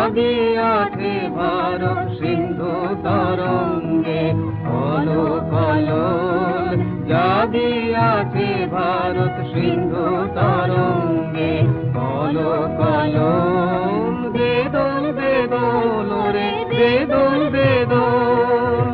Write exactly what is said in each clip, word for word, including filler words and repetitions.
জাগিয়াছে ভারত সিন্ধু তরঙ্গে, কলো কলোল জাগিয়াছে ভারত সিন্ধু তরঙ্গে, কলো কলোল বেদোল বেদোল রে বেদোল বেদোল।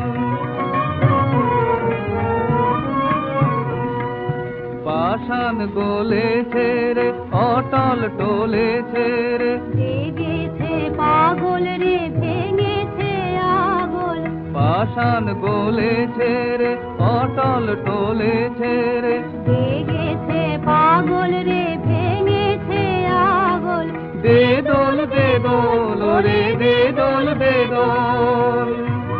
পাষাণ গলেছে রে অটল টলেছে রে, জেগেছে পাগল রে ভেঙেছে আগল। পাষাণ গলেছে রে অটল টলেছে রে, জেগেছে পাগল রে ভেঙেছে আগল। বেদোল বেদোল রে বেদোল বেদোল।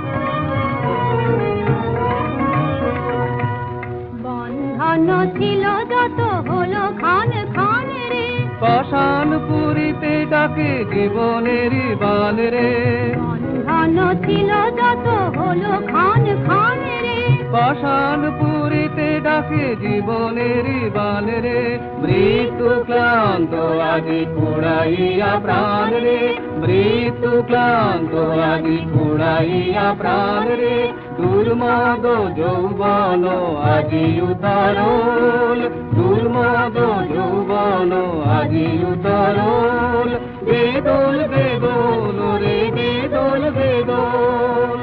বন্ধন ছিল যত হলো খান খান রে, পাষাণ পুরিতে ডাকে জীবনের বাল রে, বন্ধন ছিল যত হলো খান খান রে। পাষাণ পুরিতে ডাকে জীবনের বাল রে, মৃত্যু ক্লান্ত আজি পুড়াইয়া প্রাণ রে, মৃত্যু ক্লান্ত আজি পুড়াইয়া প্রাণ রে, দুর্মদ যৌবন আজি উতরল, দুর্মদ যৌবন আজি উতরল, বেদোল বেদোল রে বেদোল বেদোল।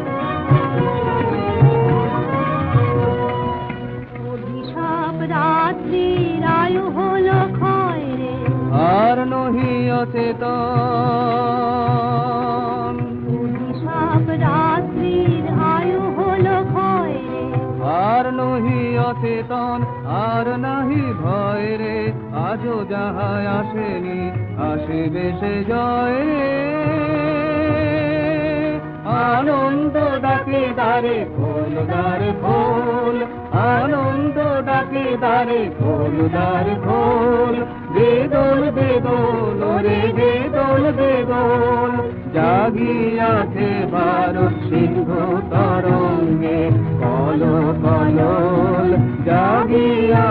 অভিশাপ রাত্রির আয়ু হলো ক্ষয় রে, আর নহি অচেতন, অভিশাপ রাত্রির আয়ু হলো ক্ষয় রে। আর নহি অচেতন আর নাহি ভয় রে, আজও যাহায় আসেনি আসিবে সে জয় রে। আনন্দ ডাকে দ্বারে খোল দ্বারে খোল, আনন্দ ডাকে দ্বারে খোল দ্বারে খোল, বেদোল বেদোল রে বেদোল বেদোল। জাগিয়াছে ভারত সিন্ধু তরঙ্গে, কলো কলোল জাগিয়া